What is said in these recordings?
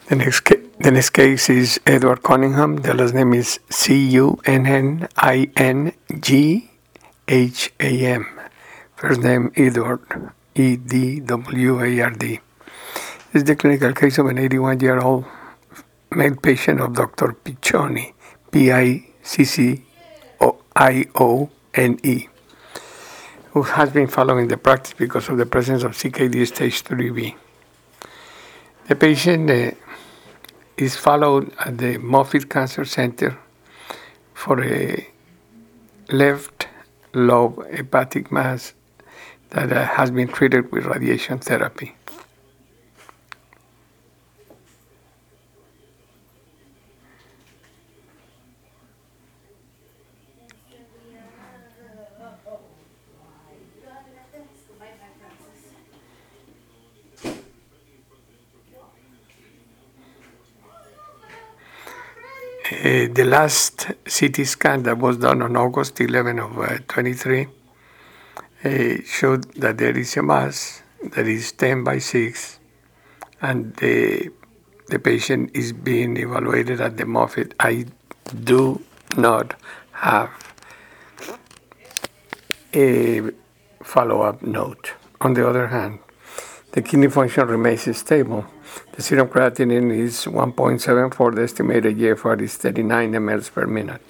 The next case is Edward Cunningham. The last name is Cunningham. First name Edward, Edward. This is the clinical case of an 81-year-old male patient of Dr. Piccioni, Piccione, who has been following the practice because of the presence of CKD stage 3B. The patient is followed at the Moffitt Cancer Center for a left lobe hepatic mass that has been treated with radiation therapy. The last CT scan that was done on August 11 of 23 showed that there is a mass that is 10 by 6, and the patient is being evaluated at the Moffitt. I do not have a follow-up note. On the other hand, the kidney function remains stable. The serum creatinine is 1.74. The estimated GFR is 39 mL per minute.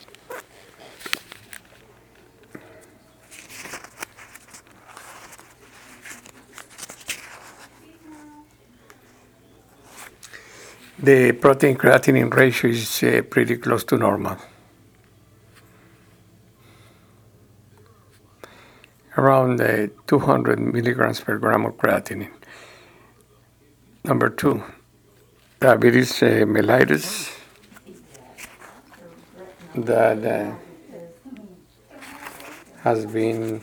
The protein creatinine ratio is pretty close to normal. Around 200 milligrams per gram of creatinine. Number 2, diabetes mellitus that has been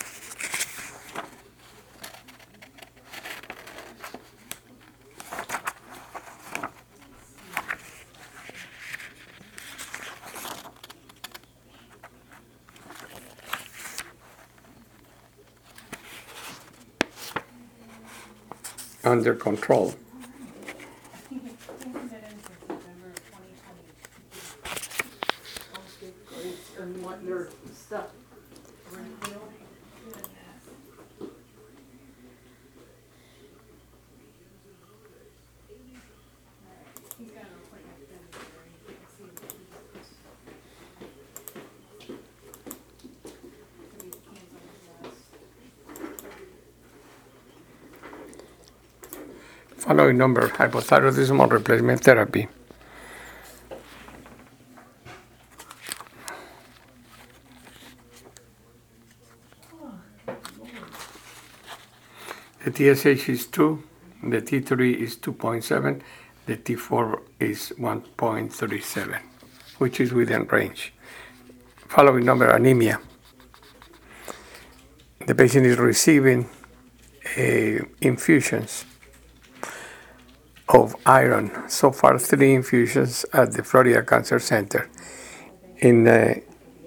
under control. Following number, hypothyroidism replacement therapy. The TSH is 2, the T3 is 2.7, the T4 is 1.37, which is within range. Following number, anemia. The patient is receiving infusions of iron. So far, 3 infusions at the Florida Cancer Center. In the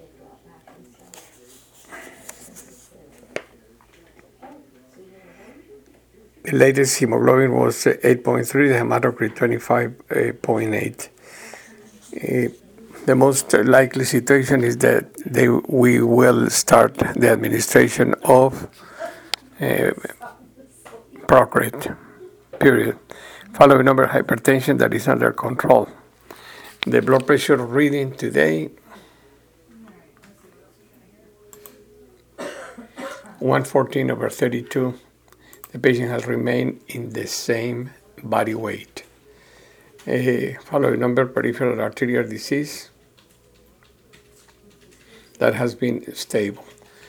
latest hemoglobin was 8.3, the hematocrit 25.8. The most likely situation is that we will start the administration of Procrit, period. Following number, hypertension that is under control. The blood pressure reading today, 114/32. The patient has remained in the same body weight. Following number, peripheral arterial disease that has been stable.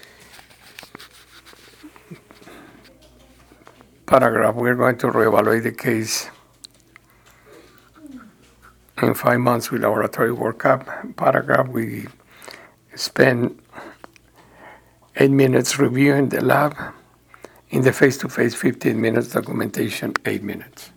Paragraph, we're going to reevaluate the case in 5 months with laboratory workup. Paragraph, we spend 8 minutes reviewing the lab. In the face-to-face, 15 minutes. Documentation, 8 minutes.